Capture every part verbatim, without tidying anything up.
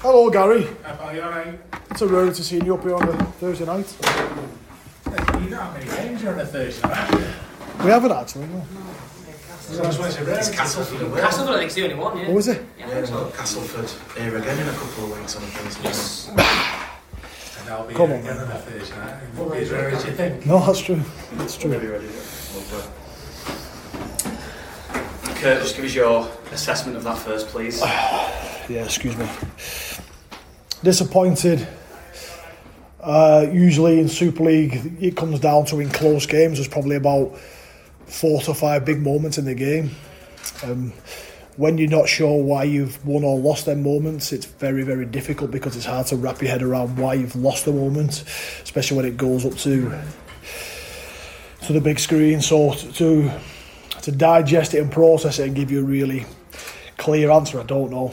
Hello, Gary. Are you alright? It's a rarity to see you up here on a Thursday night. You don't have many games here on a Thursday night. We haven't actually, no. So that's why it's a rarity. It's Castleford away. Castleford, I think, is the only one, yeah. Oh, is it? Yeah, Yeah, well, Castleford here again in a couple of weeks on a Thursday. Yes. And I'll be Come here on, again man. on a Thursday night. It won't be as rare as you think. No, that's true. That's true. Really ready. Kurt, just give us your assessment of that first, please. Yeah, excuse me. Disappointed. Uh, usually in Super League, it comes down to in close games. There's probably about four to five big moments in the game. Um, when you're not sure why you've won or lost them moments, it's very, very difficult because it's hard to wrap your head around why you've lost a moment, especially when it goes up to to the big screen. So to to digest it and process it and give you a really clear answer, I don't know.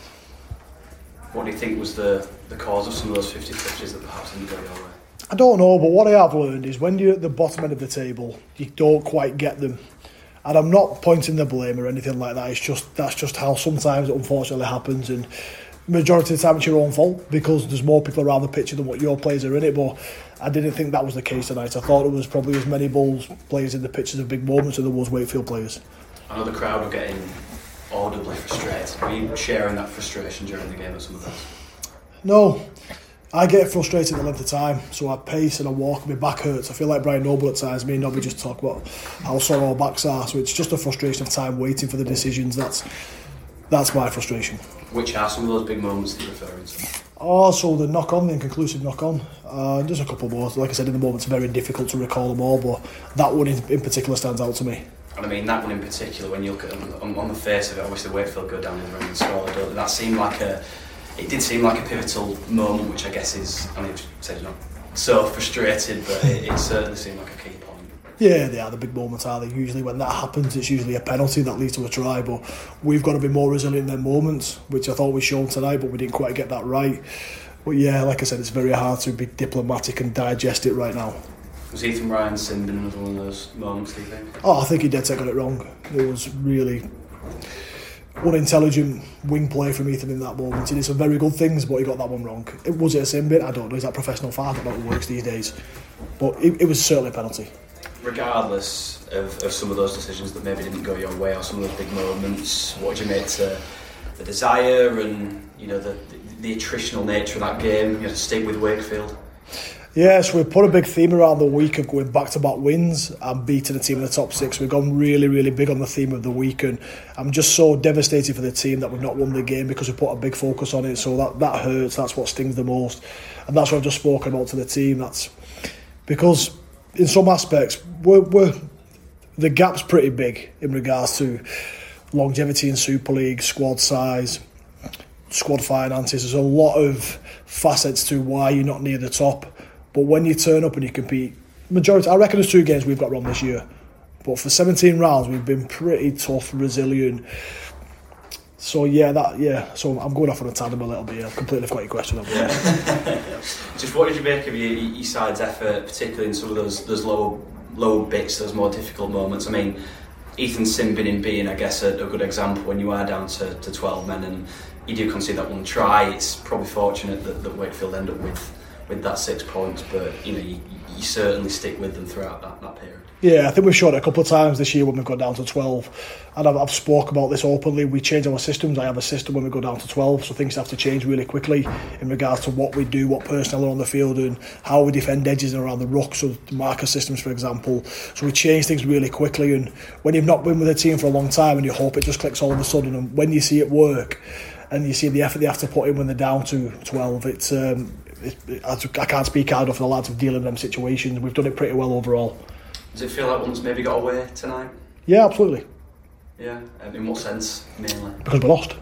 What do you think was the, the cause of some of those fifty touches that perhaps didn't go your way? I don't know, but what I have learned is when you're at the bottom end of the table, you don't quite get them. And I'm not pointing the blame or anything like that. It's just that's just how sometimes it unfortunately happens, and majority of the time it's your own fault because there's more people around the pitch than what your players are in it. But I didn't think that was the case tonight. I thought there was probably as many Bulls players in the pitch as a big moments as there was Wakefield players. I know the crowd were getting audibly frustrated. Were you sharing that frustration during the game at some of those? No, I get frustrated at the length of time, so I pace and I walk, my back hurts. I feel like Brian Noble at times. Me and Nobby just talk about how sore our backs are, so it's just a frustration of time waiting for the decisions. That's that's my frustration. Which are some of those big moments that you're referring to? Also, the knock on, the inconclusive knock on. Uh, there's a couple more. Like I said, in the moment, it's very difficult to recall them all, but that one in, in particular stands out to me. And I mean, that one in particular, when you look at on, on the face of it, obviously Wakefield go down the road and score, don't they? That seemed like a, it did seem like a pivotal moment, which I guess is, I mean, said not so frustrated, but it, it certainly seemed like a key point. Yeah, they are the big moments, are they? Usually when that happens, it's usually a penalty that leads to a try, but we've got to be more resilient in them moments, which I thought we shown tonight, but we didn't quite get that right. But yeah, like I said, it's very hard to be diplomatic and digest it right now. Was Ethan Ryan sinned in another one of those moments, do you think? Oh, I think he did take it wrong. It was really unintelligent wing play from Ethan in that moment. He did some very good things, but he got that one wrong. It was it a sin bit? I don't know. Is that professional foul? I don't know how it works these days. But it, it was certainly a penalty. Regardless of, of some of those decisions that maybe didn't go your way, or some of those big moments, what do you make to the desire and you know the, the the attritional nature of that game? You know, to stick with Wakefield. Yes, we've put a big theme around the week of going back-to-back wins and beating a team in the top six. We've gone really, really big on the theme of the week, and I'm just so devastated for the team that we've not won the game because we put a big focus on it. So that, that hurts. That's what stings the most, and that's what I've just spoken about to the team. That's because in some aspects we're, we're the gap's pretty big in regards to longevity in Super League, squad size, squad finances. There's a lot of facets to why you're not near the top. But when you turn up and you compete, majority, I reckon there's two games we've got wrong this year. But for seventeen rounds, we've been pretty tough, resilient. So yeah, that yeah. So I'm going off on a tandem a little bit. I've completely forgot your question. Just what did you make of your, your side's effort, particularly in some of those those low low bits, those more difficult moments? I mean, Ethan Simbin in being, I guess, a, a good example when you are down to, to twelve men and you do concede that one try. It's probably fortunate that, that Wakefield end up with. with that six points, but you know you, you certainly stick with them throughout that, that period. Yeah, I think we've shown it a couple of times this year when we've gone down to twelve, and I've, I've spoke about this openly. We change our systems. I have a system when we go down to twelve, so things have to change really quickly in regards to what we do, what personnel are on the field, and how we defend edges and around the ruck. So the marker systems, for example. So we change things really quickly, and when you've not been with a team for a long time, and you hope it just clicks all of a sudden, and when you see it work, and you see the effort they have to put in when they're down to twelve, it's. Um, I can't speak hard enough for the lads of dealing with them situations. We've done it pretty well overall. Does it feel like one's maybe got away tonight? Yeah, absolutely. Yeah, in what sense, mainly? Because we lost.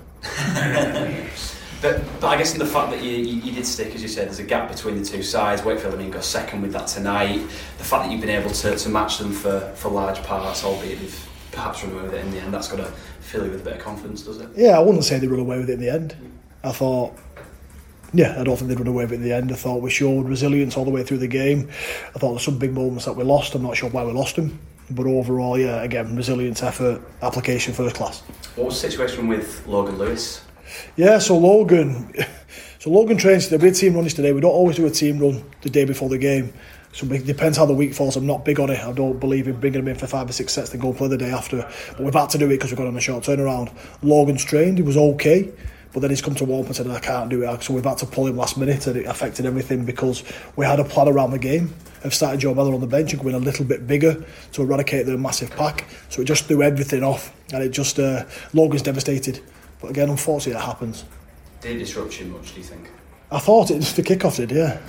but, but I guess in the fact that you, you, you did stick, as you said, there's a gap between the two sides. Wakefield, I mean, got second with that tonight. The fact that you've been able to, to match them for, for large parts, albeit they've perhaps run away with it in the end, that's got to fill you with a bit of confidence, does it? Yeah, I wouldn't say they run away with it in the end. I thought... Yeah, I don't think they'd run away with it in the end. I thought we showed resilience all the way through the game. I thought there's some big moments that we lost. I'm not sure why we lost them. But overall, yeah, again, resilience, effort, application, first class. What was the situation with Logan Lewis? Yeah, so Logan, So Logan trains, there'll be a team run today. We don't always do a team run the day before the game. So it depends how the week falls. I'm not big on it. I don't believe in bringing them in for five or six sets then go and play the day after. But we've had to do it because we've got on a short turnaround. Logan's trained, he was okay. But then he's come to warm up and said, I can't do it. So we've had to pull him last minute, and it affected everything because we had a plan around the game of starting Joe Mellor on the bench and going a little bit bigger to eradicate the massive pack. So it just threw everything off, and it just, uh, Logan's devastated. But again, unfortunately, it happens. Did it disrupt you much, do you think? I thought it, the kick-off did, yeah.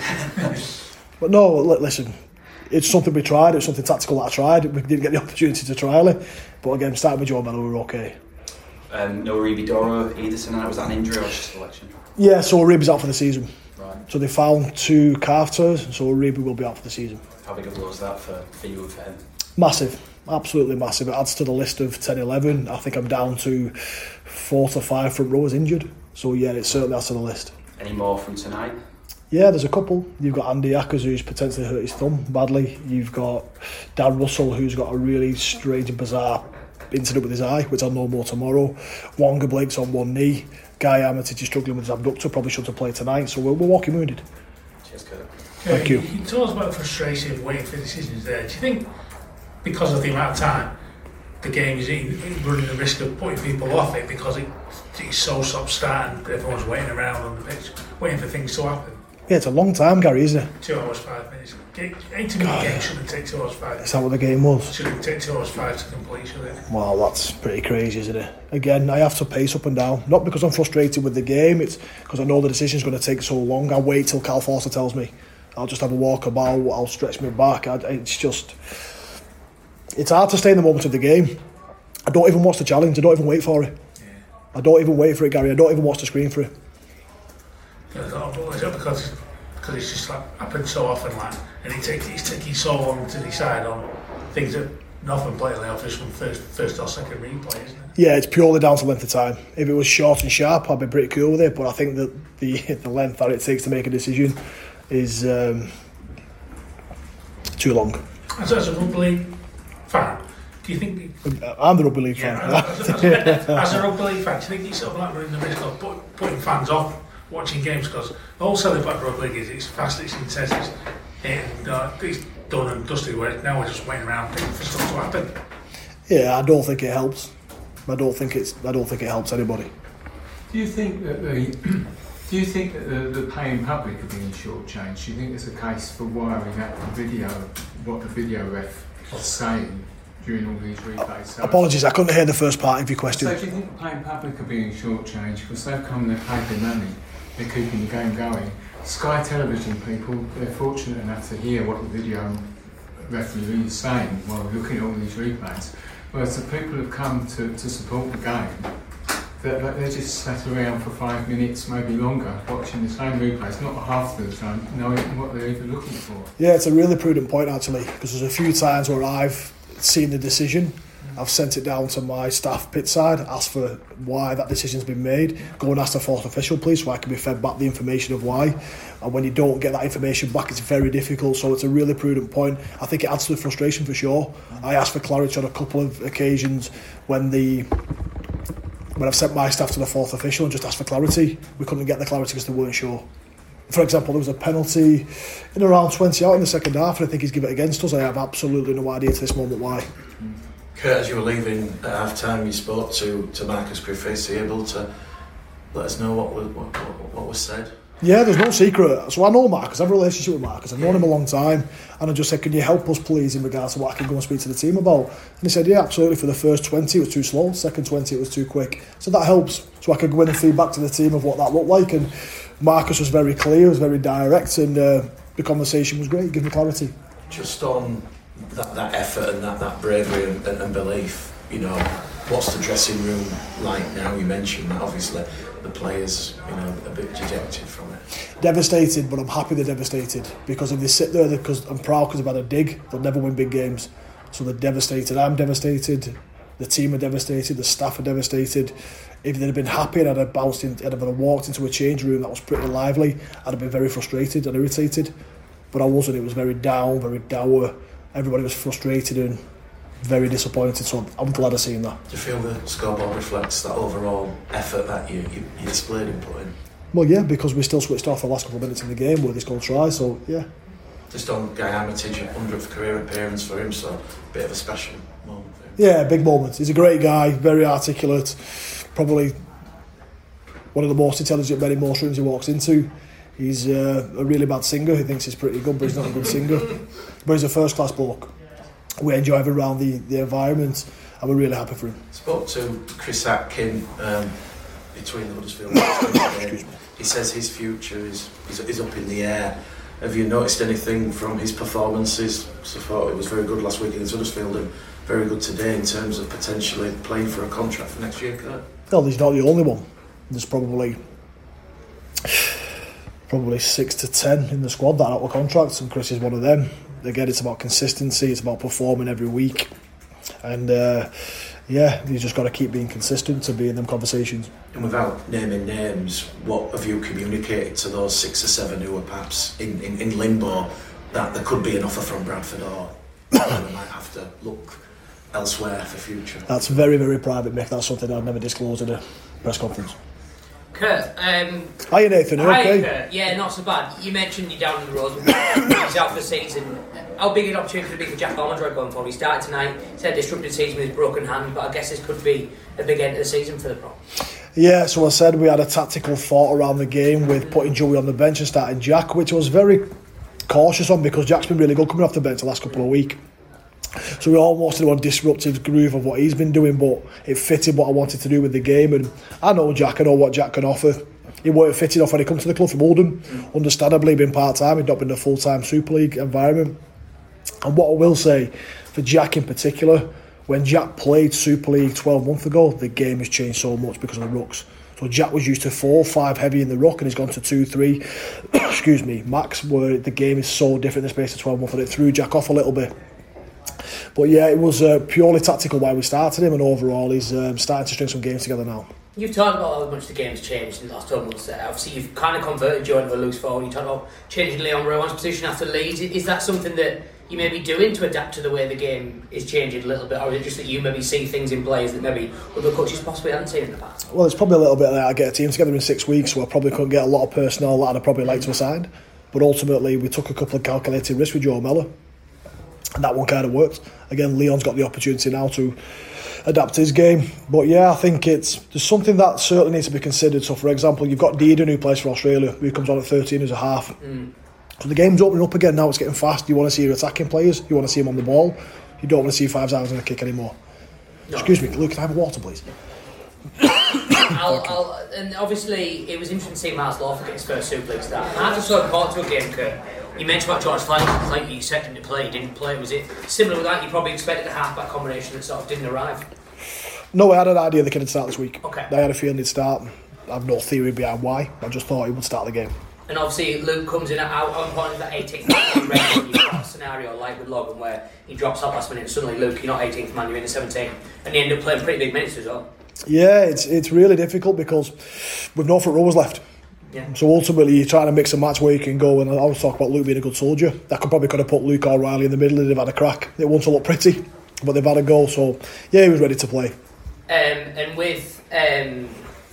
But no, listen, it's something we tried, it's something tactical that I tried. We didn't get the opportunity to trial it. But again, starting with Joe Mellor, we were okay. Um, no Uribe Doro either tonight. Was that an injury or just selection? Yeah, so Uribe's out for the season. Right. So they found two calf tears, so Uribe will be out for the season. How big a blow is that for, for you and for him? Massive, absolutely massive. It adds to the list of ten eleven. I think I'm down to four to five front rowers injured. So yeah, it certainly adds to the list. Any more from tonight? Yeah, there's a couple. You've got Andy Ackers, who's potentially hurt his thumb badly. You've got Dan Russell, who's got a really strange and bizarre incident with his eye, which I'll know more tomorrow. Wonga Blake's on one knee. Guy Armitage is struggling with his abductor, probably shouldn't play tonight, so we're, we're walking wounded. Cheers, Kurt. Thank you. You told us about frustration of waiting for decisions there. Do you think, because of the amount of time, the game is running the risk of putting people off it because it, it's so stop-start and everyone's waiting around on the pitch, waiting for things to happen? Yeah, it's a long time, Gary, isn't it? Two hours, five minutes. eighty minute game shouldn't take two hours, five minutes. Is that what the game was? Shouldn't take two hours, five to complete, should it? Wow, that's pretty crazy, isn't it? Again, I have to pace up and down. Not because I'm frustrated with the game, it's because I know the decision's going to take so long. I'll wait till Cal Forster tells me. I'll just have a walk about, I'll stretch my back. I, it's just... It's hard to stay in the moment of the game. I don't even watch the challenge, I don't even wait for it. Yeah. I don't even wait for it, Gary. I don't even watch the screen for it. Yeah, because because it's just like happened so often, like, and it takes it's taking so long to decide on things that nothing blatantly obvious from first first or second replay, isn't it? Yeah, it's purely down to length of time. If it was short and sharp, I'd be pretty cool with it. But I think that the the length that it takes to make a decision is um, too long. As, as a rugby league fan, do you think? I'm the rugby league Yeah, fan. as, as, as, as a rugby league fan, do you think it's sort of like running the risk of put, putting fans off watching games? Because the whole selling about rugby league is it's fast, it's intense, it's, and, uh, it's done and dusted. Where now we're just waiting around for stuff to happen. Yeah, I don't think it helps. I don't think it's. I don't think it helps anybody. Do you think that the do you think that the, the paying public are being shortchanged? Do you think there's a case for wiring out the video, what the video ref is saying during all these replays? So Apologies, I couldn't hear the first part of your question. So do you think the paying public are being shortchanged because they've come, they've paid their money, they're keeping the game going? Sky Television people, they're fortunate enough to hear what the video referee is saying while looking at all these replays. Whereas the people who've come to, to support the game, they're, they're just sat around for five minutes, maybe longer, watching the same replays, not half the time, knowing what they're even looking for. Yeah, it's a really prudent point actually, because there's a few times where I've seen the decision, I've sent it down to my staff pit side, asked for why that decision's been made, go and ask the fourth official please so I can be fed back the information of why. And when you don't get that information back, it's very difficult. So it's a really prudent point. I think it adds to the frustration for sure. I asked for clarity on a couple of occasions when the when I've sent my staff to the fourth official and just asked for clarity. We couldn't get the clarity because they weren't sure. For example, there was a penalty in around twenty out in the second half, and I think he's given it against us. I have absolutely no idea to this moment why. Kurt, as you were leaving at half time, you spoke to, to Marcus Griffiths. Are you able to let us know what was, what, what, what was said? Yeah, there's no secret. So I know Marcus, I have a relationship with Marcus, I've known him a long time, and I just said, can you help us please in regards to what I can go and speak to the team about? And he said, yeah, absolutely. For the first twenty it was too slow, second twenty it was too quick. So that helps, so I could go in and feed back to the team of what that looked like. And Marcus was very clear, was very direct, and uh, the conversation was great, give me clarity. Just on that, that effort and that, that bravery and, and, and belief, you know, what's the dressing room like now? You mentioned that obviously the players, you know, a bit dejected from it. Devastated, but I'm happy they're devastated, because if they sit there, because I'm proud because they've had a dig, they'll never win big games. So they're devastated. I'm devastated. The team are devastated. The staff are devastated. If they'd have been happy and I'd have bounced in, I'd have walked into a change room that was pretty lively, I'd have been very frustrated and irritated. But I wasn't. It was very down, very dour. Everybody was frustrated and very disappointed. So I'm glad I've seen that. Do you feel the scoreboard reflects that overall effort that you, you, you displayed in putting? Well, yeah, because we still switched off the last couple of minutes in the game where they scored try, so yeah. Just on Guy Armitage, hundredth career appearance for him, so a bit of a special moment for him. Yeah, big moment. He's a great guy, very articulate, probably one of the most intelligent men in most rooms he walks into. He's uh, a really bad singer. He thinks he's pretty good, but he's not a good singer. But he's a first-class bloke. We enjoy having around the, the environment, and we're really happy for him. Spoke to Chris Atkin um, between the Huddersfield and he says his future is, is is up in the air. Have you noticed anything from his performances? So I thought it was very good last week against Huddersfield and very good today in terms of potentially playing for a contract for next year, Kurt? Well, he's not the only one. There's probably probably six to ten in the squad that are out of contracts, and Chris is one of them. Again, it's about consistency, it's about performing every week, and uh, yeah, you just got to keep being consistent to be in them conversations. And without naming names, what have you communicated to those six or seven who are perhaps in, in, in limbo that there could be an offer from Bradford, or they might have to look elsewhere for future? That's very, very private, Mick. That's something I'd never disclose in a press conference. Kurt, um... Hiya, Nathan, are you hi, okay? Kurt. Yeah, not so bad. You mentioned you're down in the road. He's out for the season. How big an opportunity could it be for Jack Armstrong going forward? He started tonight, he's had a disrupted season with his broken hand, but I guess this could be a big end to the season for the Pro. Yeah, so I said we had a tactical thought around the game with putting Joey on the bench and starting Jack, which I was very cautious on because Jack's been really good coming off the bench the last couple of weeks. So we almost did a disruptive groove of what he's been doing, but it fitted what I wanted to do with the game. And I know Jack, I know what Jack can offer. He weren't fitted off when he come to the club from Oldham. Mm. Understandably, been part-time, he'd not been in a full-time Super League environment. And what I will say, for Jack in particular, when Jack played Super League twelve months ago, the game has changed so much because of the rucks. So Jack was used to four, five heavy in the ruck, and he's gone to two, three, excuse me, max, where the game is so different in the space of twelve months, and it threw Jack off a little bit. But yeah, it was uh, purely tactical why we started him, and overall he's um, starting to string some games together now. You've talked about how much the game's changed in the last twelve months there. Obviously you've kind of converted Joe into a loose forward. You talked about changing Leon Rowan's position after Leeds. Is that something that you may be doing to adapt to the way the game is changing a little bit, or is it just that you maybe see things in players that maybe other coaches possibly haven't seen in the past? Well, it's probably a little bit that I get a team together in six weeks, so I probably couldn't get a lot of personnel that I'd probably like to assign. But ultimately we took a couple of calculated risks with Joe Mellor, and that one kind of worked. Again, Leon's got the opportunity now to adapt his game. But yeah, I think it's there's something that certainly needs to be considered. So for example, you've got Deedon, who plays for Australia, who comes on at thirteen as a half. Mm. So the game's opening up again now, it's getting fast. You want to see your attacking players, you want to see them on the ball. You don't want to see five hours in a kick anymore. No. Excuse me, Luke, can I have a water, please? I'll, I'll, and obviously, it was interesting to see Miles Lawford get his first Super League start. I just sort of caught to a game, Kurt. You mentioned about George Flank, like you expected him to play, he didn't play. Was it similar with that? You probably expected a half-back combination that sort of didn't arrive? No, I had an idea the kid would start this week. Okay. I had a feeling he'd start. I have no theory behind why. I just thought he would start the game. And obviously Luke comes in out on point of that eighteenth man. You've got a scenario like with Logan where he drops off last minute and suddenly, Luke, you're not eighteenth man, you're in the seventeenth, and you end up playing pretty big minutes as well. Yeah, it's it's really difficult because we've no front rowers left. Yeah. So ultimately you're trying to mix a match where you can go, and I always talk about Luke being a good soldier. That could probably could have put Luke O'Reilly in the middle and they've had a crack. It won't look pretty, but they've had a goal, so yeah, he was ready to play. Um, and with um,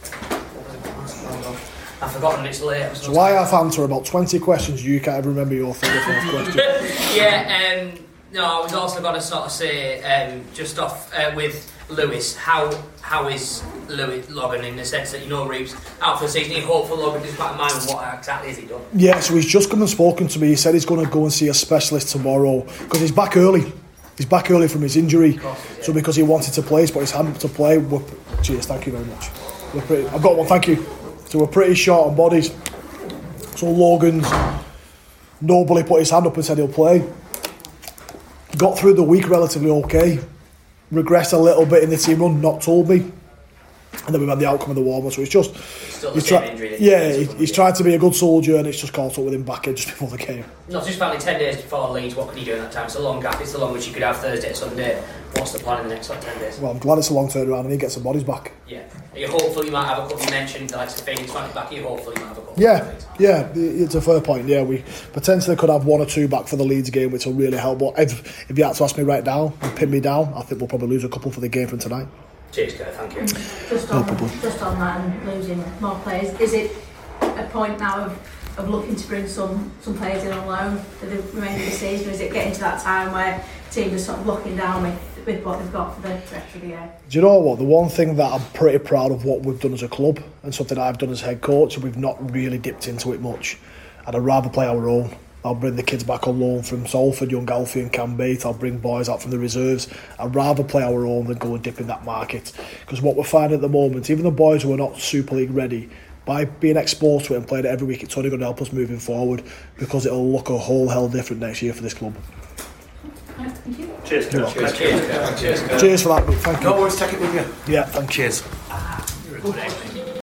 I've forgotten it's late. So why have answer about twenty questions you can't ever remember your third or fourth question? Yeah, um, no, I was also going to sort of say um, just off uh, with Lewis, how how is Lewis Logan in the sense that you know Reeves out for the season? Are you hopeful Logan does back in mind what exactly has he done? Yeah, so he's just come and spoken to me. He said he's going to go and see a specialist tomorrow because he's back early. He's back early from his injury, so because he wanted to play, he's put his hand up to play. We're, cheers, thank you very much. We're pretty, I've got one, thank you. So we're pretty short on bodies. So Logan's nobly put his hand up and said he'll play. Got through the week relatively okay. Regressed a little bit in the team run, not told me. And then we've had the outcome of the warm-up, so it's just... Still the same try, injury. Yeah, he, he's tried to be a good soldier and it's just caught up with him back in just before the game. Not just finally ten days before Leeds, what can you do in that time? It's a long gap, it's the longest you could have Thursday, Sunday. What's the plan in the next like, ten days? Well, I'm glad it's a long turnaround and he gets some bodies back. Yeah. Are you hopeful you might have a couple? You mentioned like Phoenix back, back, are you hopeful you might have a couple? Yeah, yeah, it's a fair point. Yeah, we potentially could have one or two back for the Leeds game, which will really help. But if, if you had to ask me right now and pin me down, I think we'll probably lose a couple for the game from tonight. Cheers, Kurt, thank you. Just on, no just on that and losing more players, is it a point now of, of looking to bring some, some players in on loan for the remainder of the season? Or is it getting to that time where teams are sort of locking down with, with what they've got for the rest of the year? Do you know what? The one thing that I'm pretty proud of what we've done as a club and something I've done as head coach, and we've not really dipped into it much. And I'd rather play our own. I'll bring the kids back on loan from Salford, Young Alfie and Canbait. I'll bring boys out from the reserves. I'd rather play our own than go and dip in that market. Because what we're finding at the moment, even the boys who are not Super League ready, by being exposed to it and playing it every week, it's only going to help us moving forward, because it'll look a whole hell different next year for this club. Thank you. Cheers, Cheers, Cheers, Cheers, Cheers for that, mate. Thank you. No worries, take it with you. Yeah, thank you. Cheers. Good,